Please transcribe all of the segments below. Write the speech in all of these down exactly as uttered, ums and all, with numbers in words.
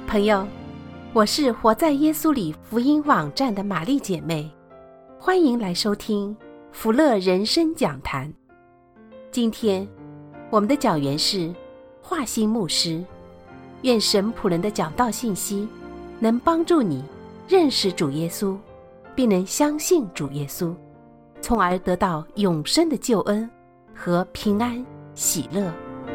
朋友，我是活在耶稣里福音网站的玛丽姐妹，欢迎来收听福乐人生讲坛。今天我们的讲员是华兴牧师，愿神仆人的讲道信息能帮助你认识主耶稣，并能相信主耶稣，从而得到永生的救恩和平安喜乐。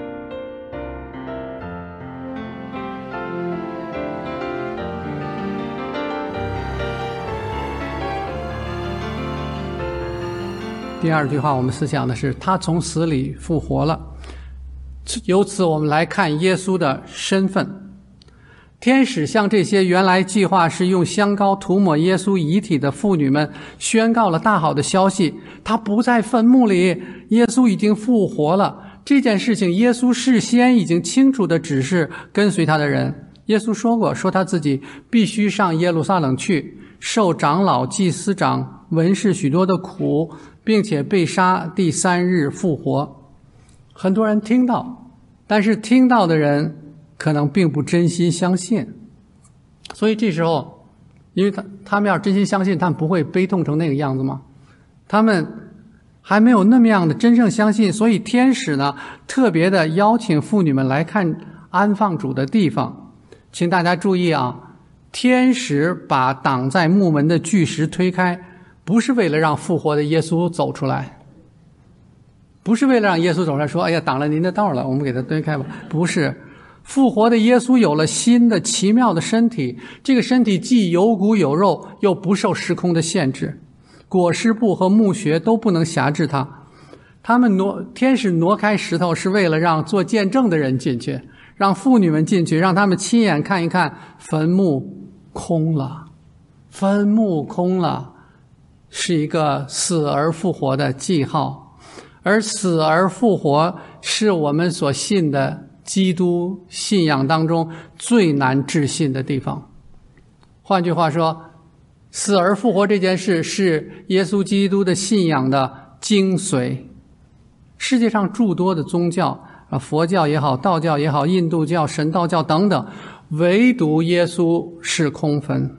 第二句话我们思想的是他从死里复活了。由此我们来看耶稣的身份。天使向这些原来计划是用香膏涂抹耶稣遗体的妇女们宣告了大好的消息，他不在坟墓里，耶稣已经复活了。这件事情耶稣事先已经清楚地指示跟随他的人。耶稣说过，说他自己必须上耶路撒冷去，受长老、祭司长、文士许多的苦，并且被杀，第三日复活。很多人听到，但是听到的人可能并不真心相信。所以这时候，因为他他们要真心相信，他们不会悲痛成那个样子吗？他们还没有那么样的真正相信，所以天使呢特别的邀请妇女们来看安放主的地方。请大家注意啊，天使把挡在墓门的巨石推开，不是为了让复活的耶稣走出来，不是为了让耶稣走出来说，哎呀，挡了您的道了，我们给他推开吧。不是，复活的耶稣有了新的奇妙的身体，这个身体既有骨有肉，又不受时空的限制，裹尸布和墓穴都不能辖制他。他们挪天使挪开石头，是为了让做见证的人进去，让妇女们进去，让他们亲眼看一看坟墓空了。坟墓空了是一个死而复活的记号，而死而复活是我们所信的基督信仰当中最难置信的地方。换句话说，死而复活这件事是耶稣基督的信仰的精髓。世界上诸多的宗教，佛教也好，道教也好，印度教、神道教等等，唯独耶稣是空坟。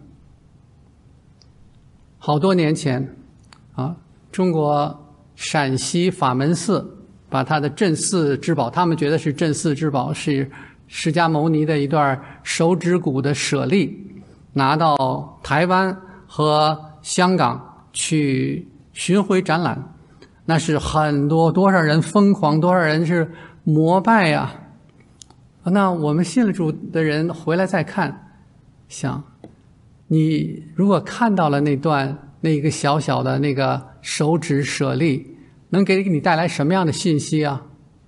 好多年前啊，中国陕西法门寺把他的镇寺之宝，他们觉得是镇寺之宝，是释迦牟尼的一段手指骨的舍利，拿到台湾和香港去巡回展览。那是很多多少人疯狂，多少人是膜拜呀、啊！那我们信了主的人回来再看，想你如果看到了那段那个小小的那个手指舍利，能给你带来什么样的信息啊？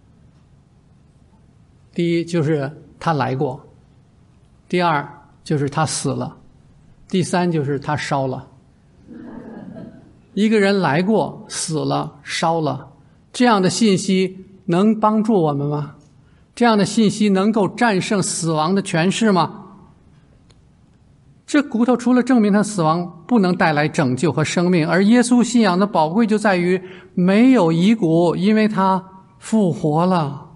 第一就是他来过，第二就是他死了，第三就是他烧了。一个人来过、死了、烧了，这样的信息能帮助我们吗？这样的信息能够战胜死亡的权势吗？这骨头除了证明他死亡，不能带来拯救和生命，而耶稣信仰的宝贵就在于没有遗骨，因为他复活了。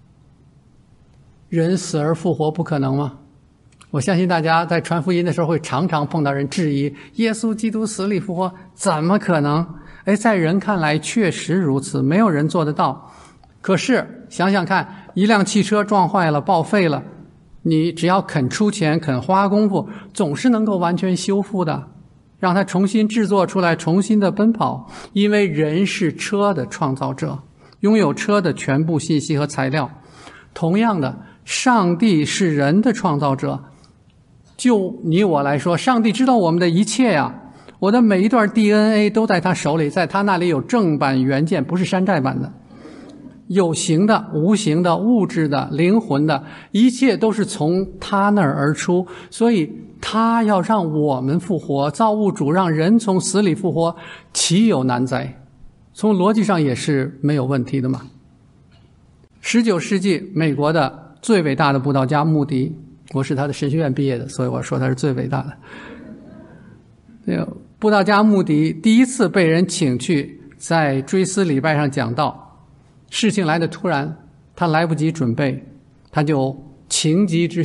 人死而复活不可能吗？我相信大家在传福音的时候会常常碰到人质疑耶稣基督死里复活，怎么可能？哎，在人看来确实如此，没有人做得到。可是想想看，一辆汽车撞坏了、报废了，你只要肯出钱、肯花功夫，总是能够完全修复的，让它重新制作出来，重新的奔跑。因为人是车的创造者，拥有车的全部信息和材料。同样的，上帝是人的创造者。就你我来说，上帝知道我们的一切呀，我的每一段 D N A 都在他手里，在他那里有正版原件，不是山寨版的。有形的、无形的、物质的、灵魂的，一切都是从他那儿而出。所以他要让我们复活，造物主让人从死里复活，岂有难哉？从逻辑上也是没有问题的嘛。十九世纪美国的最伟大的布道家穆迪，我是他的神学院毕业的，所以我说他是最伟大的。这个布道家穆迪第一次被人请去在追思礼拜上讲道，事情来得突然，他来不及准备，他就情急之下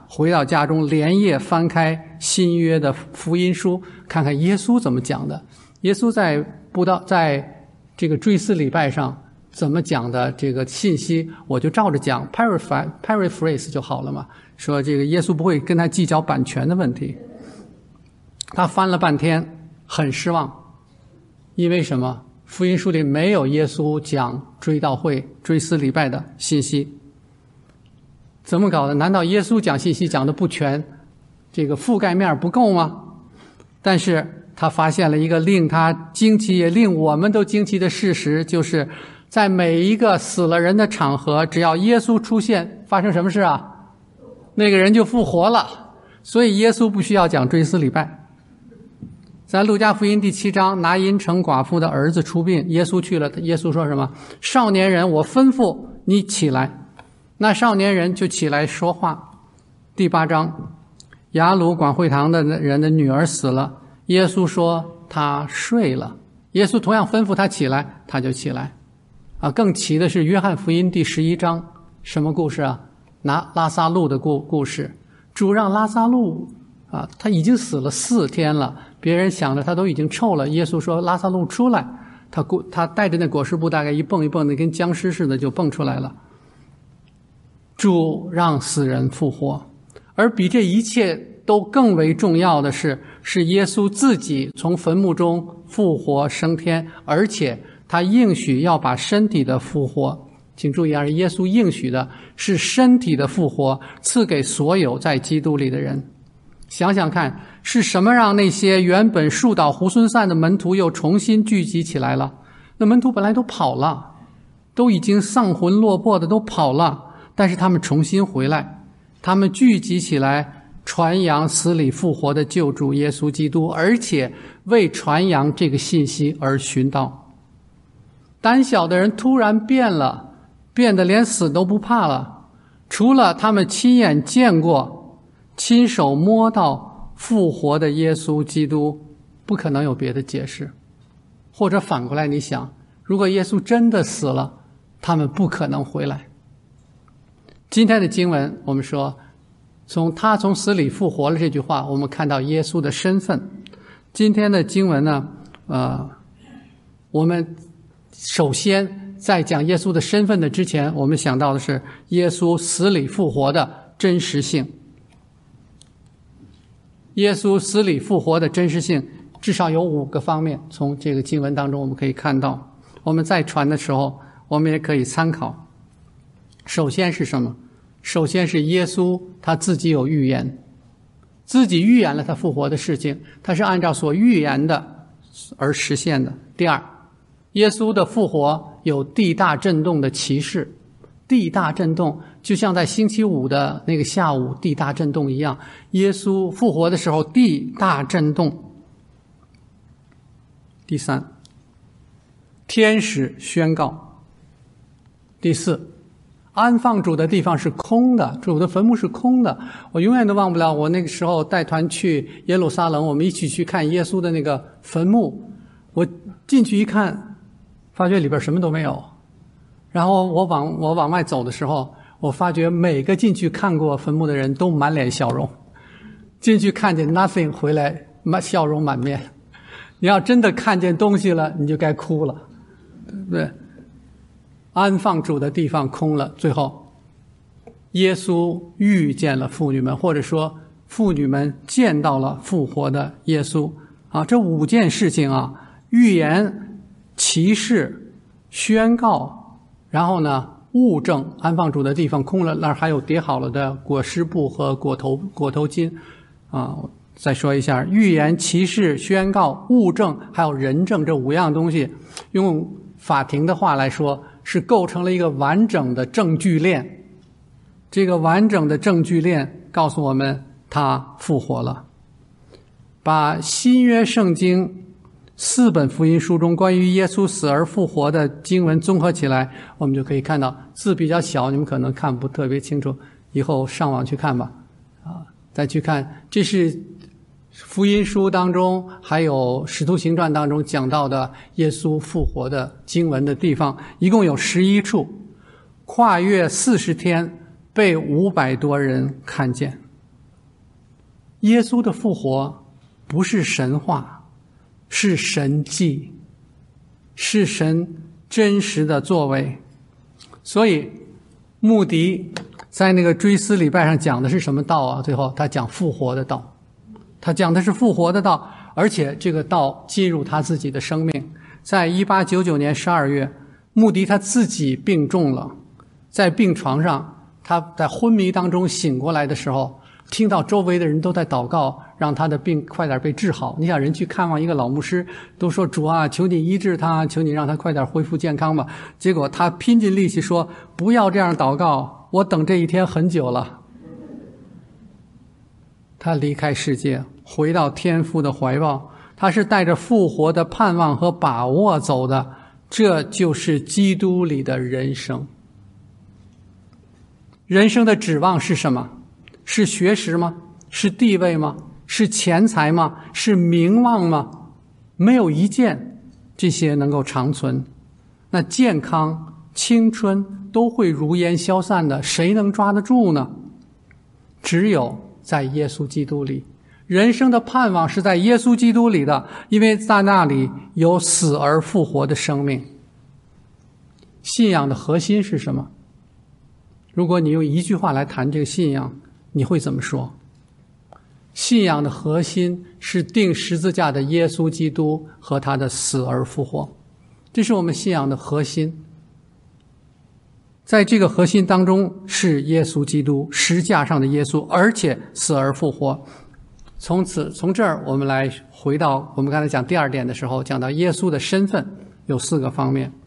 回到家中连夜翻开新约的福音书，看看耶稣怎么讲的。耶稣在布道在这个追思礼拜上怎么讲的这个信息，我就照着讲 paraphrase paraphrase 就好了嘛。说这个耶稣不会跟他计较版权的问题。他翻了半天很失望，因为什么？福音书里没有耶稣讲追悼会追思礼拜的信息。怎么搞的？难道耶稣讲信息讲的不全，这个覆盖面不够吗？但是他发现了一个令他惊奇也令我们都惊奇的事实，就是在每一个死了人的场合，只要耶稣出现，发生什么事啊？那个人就复活了。所以耶稣不需要讲追思礼拜。在路加福音第七章，拿因城寡妇的儿子出殡，耶稣去了，耶稣说什么？少年人，我吩咐你起来。那少年人就起来说话。第八章，雅鲁管会堂的人的女儿死了，耶稣说他睡了。耶稣同样吩咐他起来，他就起来。啊，更奇的是约翰福音第十一章，什么故事啊？拿拉撒路的故故事。主让拉撒路啊，他已经死了四天了，别人想着他都已经臭了。耶稣说拉撒路出来，他他带着那裹尸布大概一蹦一蹦的，跟僵尸似的就蹦出来了。主让死人复活，而比这一切都更为重要的是，是耶稣自己从坟墓中复活升天，而且他应许要把身体的复活，请注意啊，耶稣应许的是身体的复活赐给所有在基督里的人。想想看，是什么让那些原本树倒猢狲散的门徒又重新聚集起来了？那门徒本来都跑了，都已经丧魂落魄的都跑了，但是他们重新回来，他们聚集起来传扬死里复活的救主耶稣基督，而且为传扬这个信息而寻道。胆小的人突然变了，变得连死都不怕了。除了他们亲眼见过、亲手摸到复活的耶稣基督，不可能有别的解释。或者反过来你想，如果耶稣真的死了，他们不可能回来。今天的经文我们说，从他从死里复活了这句话，我们看到耶稣的身份。今天的经文呢，呃，我们首先在讲耶稣的身份的之前，我们想到的是耶稣死里复活的真实性。耶稣死里复活的真实性至少有五个方面，从这个经文当中我们可以看到。我们在传的时候，我们也可以参考。首先是什么？首先是耶稣他自己有预言，自己预言了他复活的事情，他是按照所预言的而实现的。第二，耶稣的复活有地大震动的奇事，地大震动就像在星期五的那个下午地大震动一样，耶稣复活的时候地大震动。第三，天使宣告。第四，安放主的地方是空的，主的坟墓是空的。我永远都忘不了，我那个时候带团去耶路撒冷，我们一起去看耶稣的那个坟墓，我进去一看，发觉里边什么都没有。然后我往我往外走的时候，我发觉每个进去看过坟墓的人都满脸笑容，进去看见 nothing 回来笑容满面。你要真的看见东西了，你就该哭了，对不对？安放主的地方空了，最后耶稣遇见了妇女们，或者说妇女们见到了复活的耶稣啊，这五件事情啊，预言、奇事、宣告，然后呢物证，安放主的地方空了，那儿还有叠好了的裹尸布和裹头裹头巾啊。再说一下，预言、奇事、宣告、物证还有人证，这五样东西用法庭的话来说，是构成了一个完整的证据链。这个完整的证据链告诉我们他复活了。把新约圣经四本福音书中关于耶稣死而复活的经文综合起来，我们就可以看到，字比较小，你们可能看不特别清楚，以后上网去看吧啊，再去看，这是福音书当中还有使徒行传当中讲到的耶稣复活的经文的地方，一共有十一处，跨越四十天，被五百多人看见。 耶稣的复活不是神话，是神迹，是神真实的作为。所以穆迪在那个追思礼拜上讲的是什么道啊？最后他讲复活的道，他讲的是复活的道，而且这个道进入他自己的生命。在一八九九年十二月，穆迪他自己病重了，在病床上，他在昏迷当中醒过来的时候，听到周围的人都在祷告，让他的病快点被治好。你想，人去看望一个老牧师，都说主啊，求你医治他，求你让他快点恢复健康吧。结果他拼尽力气说，不要这样祷告，我等这一天很久了。他离开世界，回到天父的怀抱，他是带着复活的盼望和把握走的，这就是基督里的人生。人生的指望是什么？是学识吗？是地位吗？是钱财吗？是名望吗？没有一件这些能够长存。那健康、青春都会如烟消散的，谁能抓得住呢？只有在耶稣基督里。人生的盼望是在耶稣基督里的，因为在那里有死而复活的生命。信仰的核心是什么？如果你用一句话来谈这个信仰，你会怎么说？信仰的核心是钉十字架的耶稣基督和他的死而复活，这是我们信仰的核心。在这个核心当中是耶稣基督，十字架上的耶稣，而且死而复活。从此从这儿我们来回到我们刚才讲第二点的时候，讲到耶稣的身份有四个方面。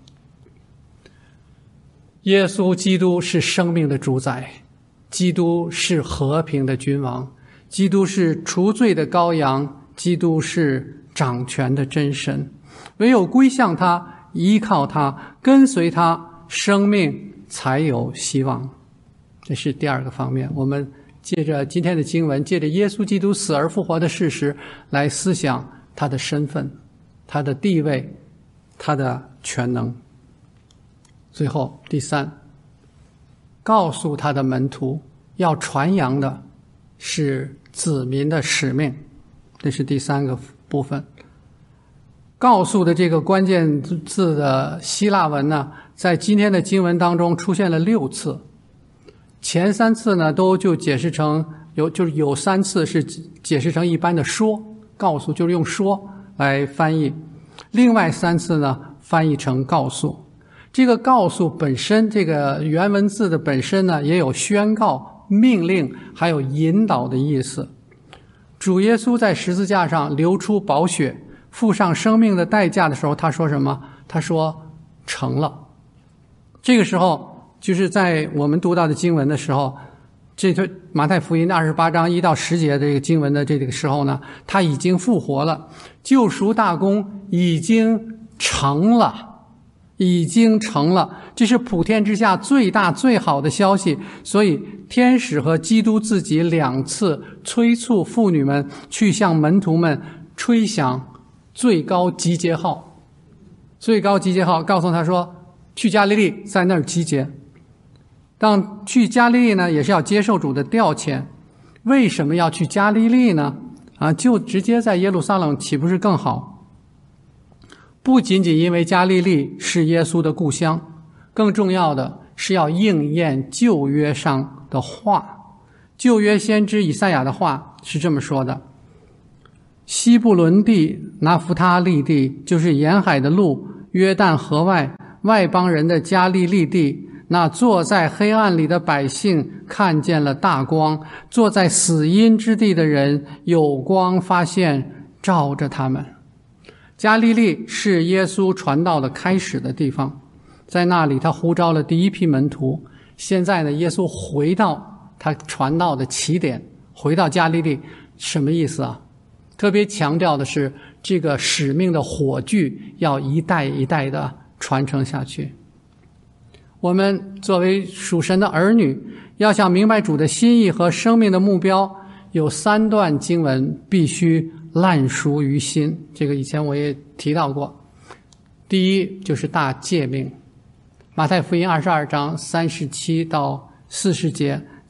耶稣基督是生命的主宰，基督是和平的君王，基督是除罪的羔羊，基督是掌权的真神。唯有归向他，依靠他，跟随他，生命才有希望。这是第二个方面。我们借着今天的经文，借着耶稣基督死而复活的事实来思想他的身份，他的地位，他的全能。最后第三，告诉他的门徒要传扬的是子民的使命，这是第三个部分。告诉的这个关键字的希腊文呢，在今天的经文当中出现了六次，前三次呢都就解释成有就是有三次是解释成一般的说，告诉就是用说来翻译，另外三次呢翻译成告诉。这个告诉本身，这个原文字的本身呢，也有宣告、命令，还有引导的意思。主耶稣在十字架上流出宝血，付上生命的代价的时候，他说什么？他说成了。这个时候就是在我们读到的经文的时候，这个马太福音二十八章一到十节的这个经文的这个时候呢，他已经复活了，救赎大功已经成了。已经成了，这是普天之下最大最好的消息。所以天使和基督自己两次催促妇女们去向门徒们吹响最高集结号，最高集结号告诉他说去加利利，在那儿集结。当去加利利呢，也是要接受主的调遣。为什么要去加利利呢？啊，就直接在耶路撒冷岂不是更好？不仅仅因为加利利是耶稣的故乡，更重要的是要应验旧约上的话。旧约先知以赛亚的话是这么说的：西布伦地、拿弗他利地，就是沿海的路，约旦河外外邦人的加利利地，那坐在黑暗里的百姓看见了大光，坐在死荫之地的人有光发现，照着他们。加利利是耶稣传道的开始的地方，在那里他呼召了第一批门徒。现在呢，耶稣回到他传道的起点，回到加利利，什么意思啊？特别强调的是这个使命的火炬要一代一代的传承下去。我们作为属神的儿女，要想明白主的心意和生命的目标，有三段经文必须烂熟于心，这个以前我也提到过。第一就是大诫命，马太福音二十二章三十七到四十节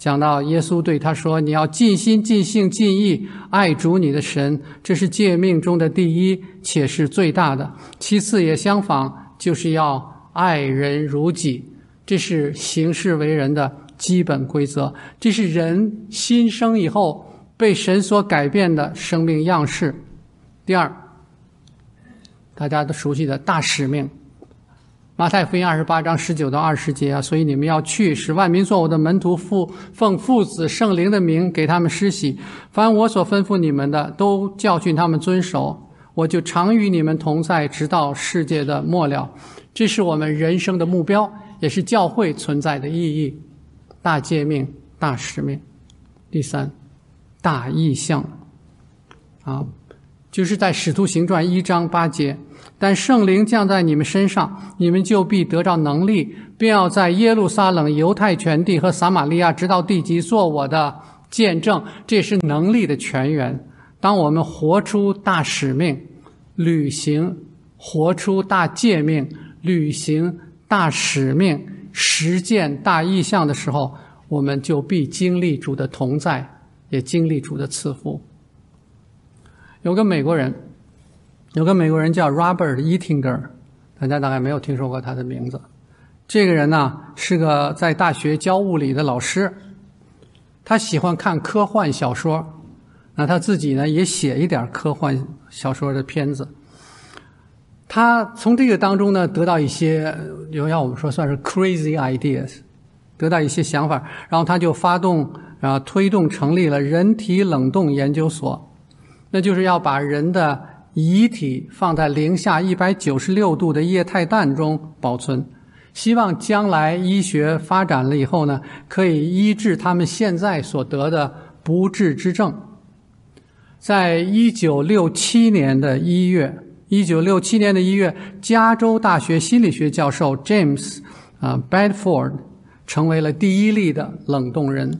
讲到耶稣对他说，你要尽心尽性尽意爱主你的神，这是诫命中的第一，且是最大的。其次也相仿，就是要爱人如己，这是行事为人的基本规则，这是人新生以后被神所改变的生命样式。第二，大家都熟悉的大使命，马太福音二十八章十九到二十节啊，所以你们要去，使万民做我的门徒，父奉父子圣灵的名给他们施洗，凡我所吩咐你们的，都教训他们遵守，我就常与你们同在，直到世界的末了。这是我们人生的目标，也是教会存在的意义。大诫命，大使命。第三，大异象啊，就是在使徒行传一章八节，但圣灵降在你们身上，你们就必得着能力，并要在耶路撒冷、犹太全地和撒玛利亚直到地极做我的见证。这是能力的泉源。当我们活出大使命，履行活出大诫命，履行大使命，实践大异象的时候，我们就必经历主的同在，也经历主的赐福。有个美国人，有个美国人叫 Robert Ettinger， 大家大概没有听说过他的名字。这个人呢，是个在大学教物理的老师，他喜欢看科幻小说，那他自己呢也写一点科幻小说的片子。他从这个当中呢得到一些，有要我们说算是 crazy ideas， 得到一些想法，然后他就发动啊推动成立了人体冷冻研究所，那就是要把人的遗体放在零下一百九十六度的液态氮中保存，希望将来医学发展了以后呢，可以医治他们现在所得的不治之症。在一九六七年的一月一九六七年的一月，加州大学心理学教授 James 啊 Bedford 成为了第一例的冷冻人。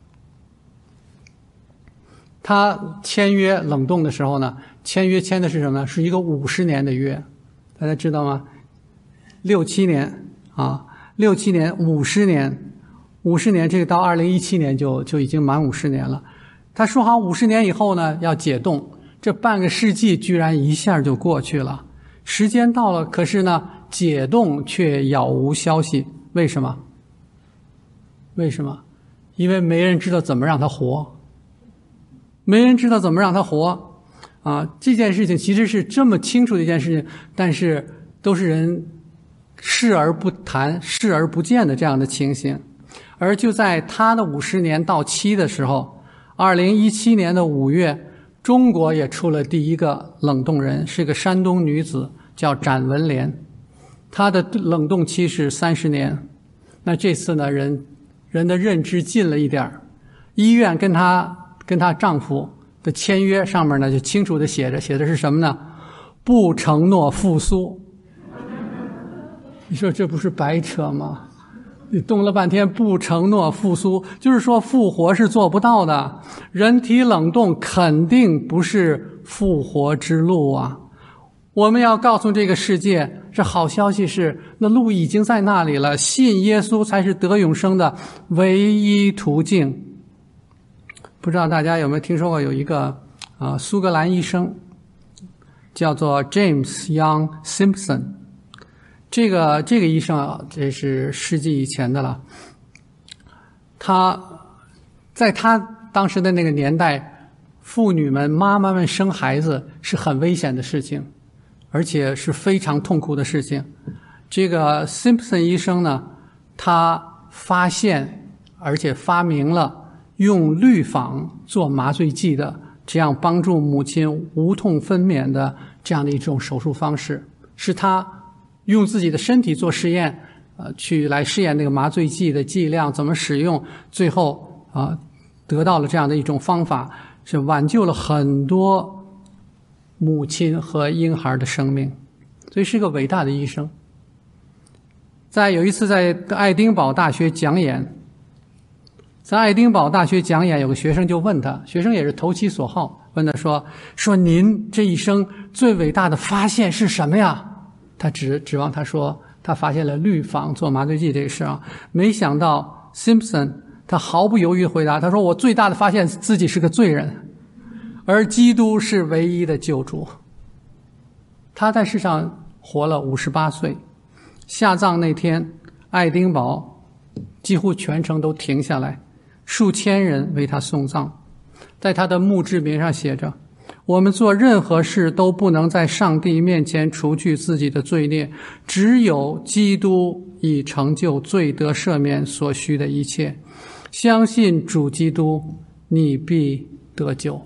他签约冷冻的时候呢，签约签的是什么呢？是一个五十年的约，大家知道吗？六七年啊，六七年，五十年，五十年，这个到二零一七年就就已经满五十年了。他说好五十年以后呢要解冻，这半个世纪居然一下就过去了，时间到了，可是呢解冻却杳无消息。为什么？为什么？因为没人知道怎么让他活，没人知道怎么让他活啊！这件事情其实是这么清楚的一件事情，但是都是人视而不谈、视而不见的这样的情形。而就在他的五十年到期的时候，二零一七年的五月，中国也出了第一个冷冻人，是个山东女子，叫展文莲。她的冷冻期是三十年。那这次呢，人人的认知近了一点，医院跟她跟她丈夫的签约上面呢，就清楚的写着，写的是什么呢？不承诺复苏。你说这不是白扯吗？你动了半天不承诺复苏，就是说复活是做不到的，人体冷冻肯定不是复活之路啊！我们要告诉这个世界，这好消息是，那路已经在那里了，信耶稣才是得永生的唯一途径。不知道大家有没有听说过有一个啊苏格兰医生，叫做 James Young Simpson。这个这个医生啊，这是世纪以前的了。他在他当时的那个年代，妇女们、妈妈们生孩子是很危险的事情，而且是非常痛苦的事情。这个 Simpson 医生呢，他发现而且发明了用氯仿做麻醉剂的，这样帮助母亲无痛分娩的这样的一种手术方式，是他用自己的身体做实验，呃，去来试验那个麻醉剂的剂量怎么使用，最后啊、呃，得到了这样的一种方法，是挽救了很多母亲和婴孩的生命，所以是个伟大的医生。在有一次在爱丁堡大学讲演，在爱丁堡大学讲演，有个学生就问他，学生也是投其所好，问他说：“说您这一生最伟大的发现是什么呀？”他指指望他说他发现了氯仿做麻醉剂这个事啊，没想到 Simpson 他毫不犹豫地回答，他说我最大的发现自己是个罪人，而基督是唯一的救主。他在世上活了五十八岁，下葬那天，爱丁堡几乎全城都停下来，数千人为他送葬。在他的墓志铭上写着，我们做任何事都不能在上帝面前除去自己的罪孽，只有基督以成就罪得赦免所需的一切。相信主基督，你必得救。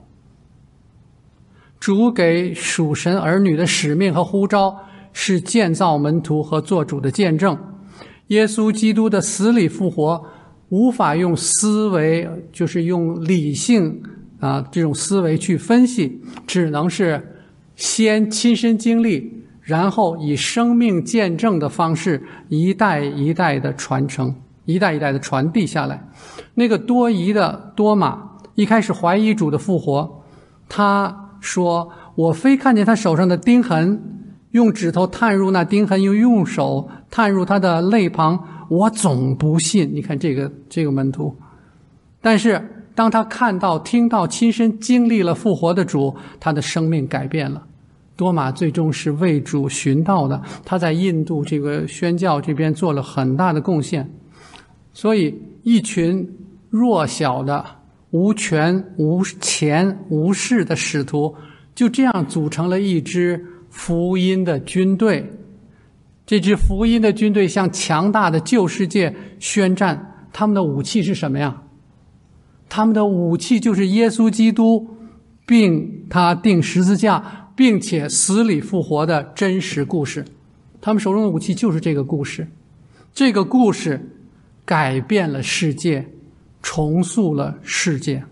主给属神儿女的使命和呼召是建造门徒和做主的见证。耶稣基督的死里复活无法用思维，就是用理性啊这种思维去分析，只能是先亲身经历，然后以生命见证的方式一代一代的传承，一代一代的传递下来。那个多疑的多马一开始怀疑主的复活，他说我非看见他手上的钉痕，用指头探入那钉痕，又用手探入他的肋旁，我总不信。你看这个这个门徒，但是当他看到听到亲身经历了复活的主，他的生命改变了。多马最终是为主寻道的，他在印度这个宣教这边做了很大的贡献。所以一群弱小的无权无钱无势的使徒，就这样组成了一支福音的军队。这支福音的军队向强大的旧世界宣战，他们的武器是什么呀？他们的武器就是耶稣基督，并他钉十字架并且死里复活的真实故事。他们手中的武器就是这个故事。这个故事改变了世界，重塑了世界。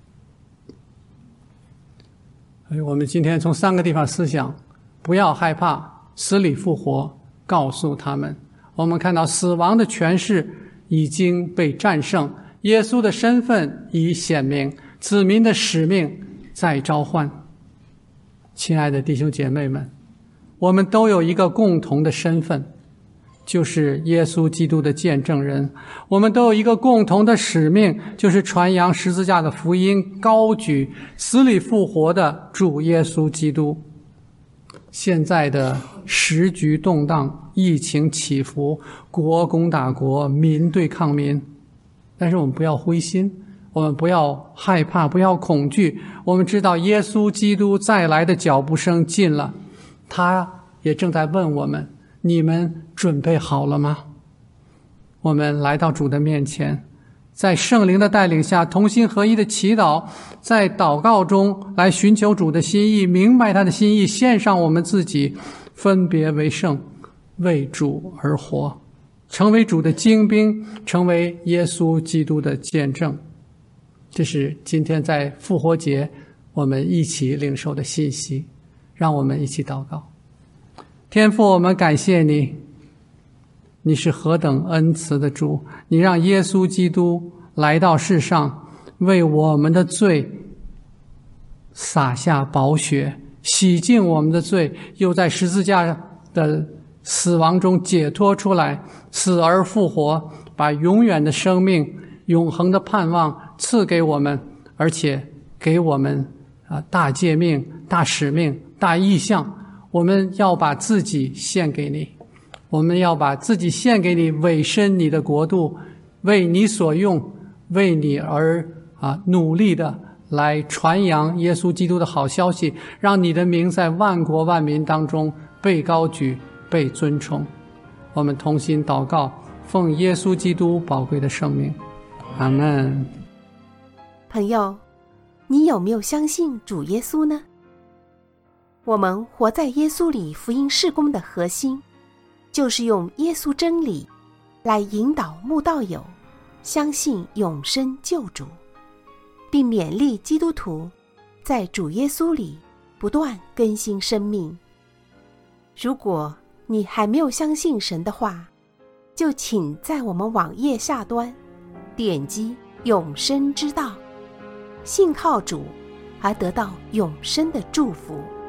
我们今天从三个地方思想，不要害怕，死里复活，告诉他们，我们看到死亡的权势已经被战胜，耶稣的身份已显明，子民的使命在召唤。亲爱的弟兄姐妹们，我们都有一个共同的身份，就是耶稣基督的见证人。我们都有一个共同的使命，就是传扬十字架的福音，高举死里复活的主耶稣基督。现在的时局动荡，疫情起伏，国攻打国，民对抗民，但是我们不要灰心，我们不要害怕，不要恐惧。我们知道耶稣基督再来的脚步声近了，他也正在问我们，你们准备好了吗？我们来到主的面前，在圣灵的带领下同心合一的祈祷，在祷告中来寻求主的心意，明白他的心意，献上我们自己，分别为圣，为主而活，成为主的精兵，成为耶稣基督的见证。这是今天在复活节我们一起领受的信息。让我们一起祷告。天父，我们感谢你，你是何等恩慈的主，你让耶稣基督来到世上，为我们的罪洒下宝血，洗净我们的罪，又在十字架的死亡中解脱出来，死而复活，把永远的生命、永恒的盼望赐给我们，而且给我们啊大诫命、大使命、大意向。我们要把自己献给你，我们要把自己献给你，委身你的国度，为你所用，为你而啊努力的来传扬耶稣基督的好消息，让你的名在万国万民当中被高举，被尊崇。我们同心祷告，奉耶稣基督宝贵的圣名，阿们。 朋友，你有没有相信主耶稣呢？我们活在耶稣里福音事工的核心，就是用耶稣真理来引导慕道友相信永生救主，并勉励基督徒在主耶稣里不断更新生命。如果你还没有相信神的话，就请在我们网页下端点击永生之道，信靠主而得到永生的祝福。